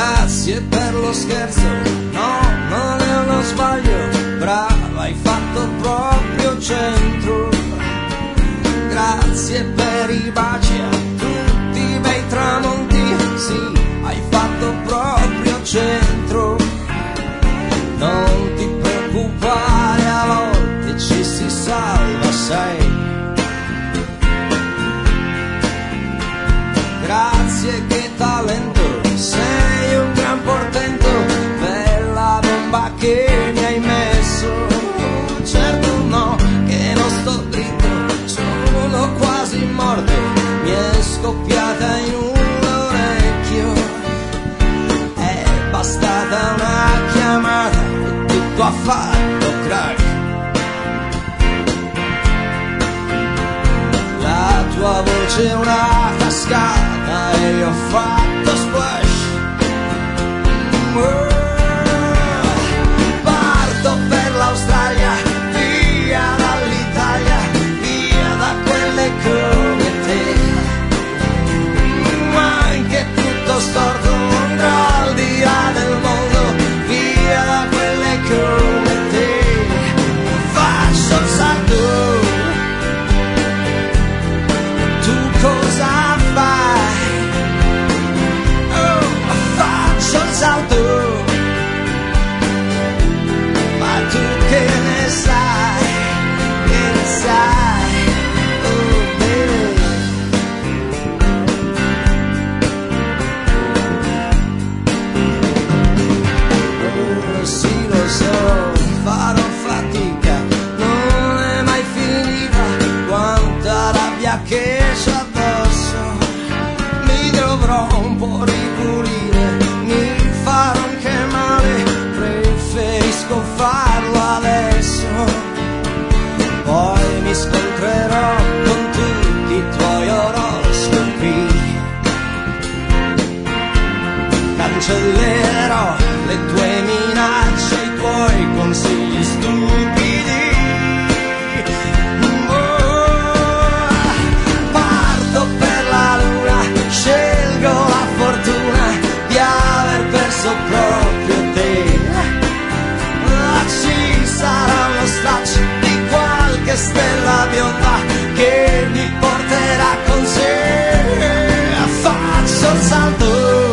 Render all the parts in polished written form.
Grazie per lo scherzo, no, non è uno sbaglio, brava, hai fatto proprio centro. Grazie per i baci a tutti i bei tramonti, sì, hai fatto proprio centro. Non ti preoccupare, a volte ci si salva, sai. Grazie, che talento, sei un gran portento, bella bomba che mi hai messo. Certo no, che non sto dritto, sono quasi morto, mi è scoppiata in un orecchio. È bastata una chiamata e tutto ha fatto crack. La tua voce è una cascata e io ho fatto splash. Parto per l'Australia, via dall'Italia, via da quelle come te. Ma anche tutto storto andrò al di là del mondo, via da quelle come te. Faccio il salto. Cosa fai? Oh, faccio il salto. Ma tu che ne sai? Che ne sai? Oh, baby. Oh, sì, lo so, farò fatica, non è mai finita quanta rabbia che c'ho. Dovrò un po' ripulire, mi farò anche male, preferisco farlo adesso. Poi mi scontrerò con tutti i tuoi oroscopi, cancellerò le tue minacce, i tuoi consigli stupidi. Scelgo la fortuna di aver perso proprio te. Ci sarà uno straccio di qualche stella bionda che mi porterà con sé. Faccio il salto,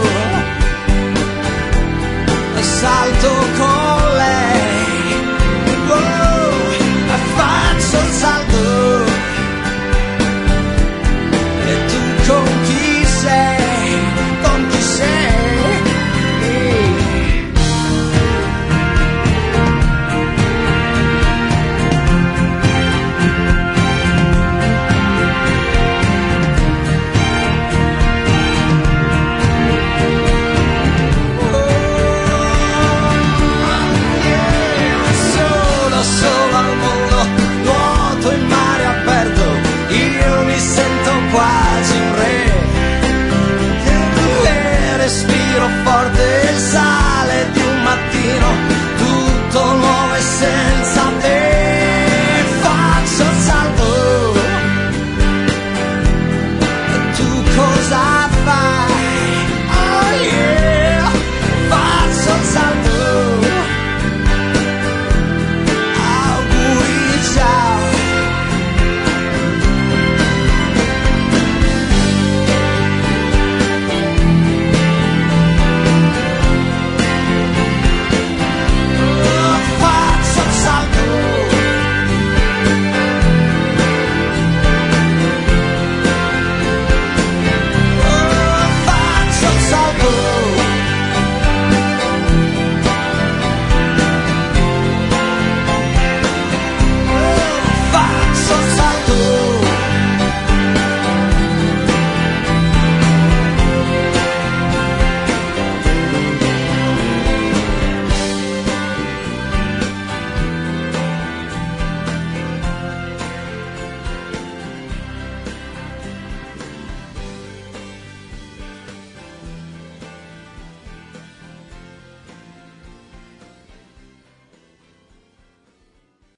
salto con lei. Oh, faccio il salto. E tu con chi sei? Con chi sei? Solo al mondo, nuoto in mare aperto, io mi sento quasi un re. E respiro forte il sale di un mattino, tutto nuovo e senza te. Faccio il salto, e tu cosa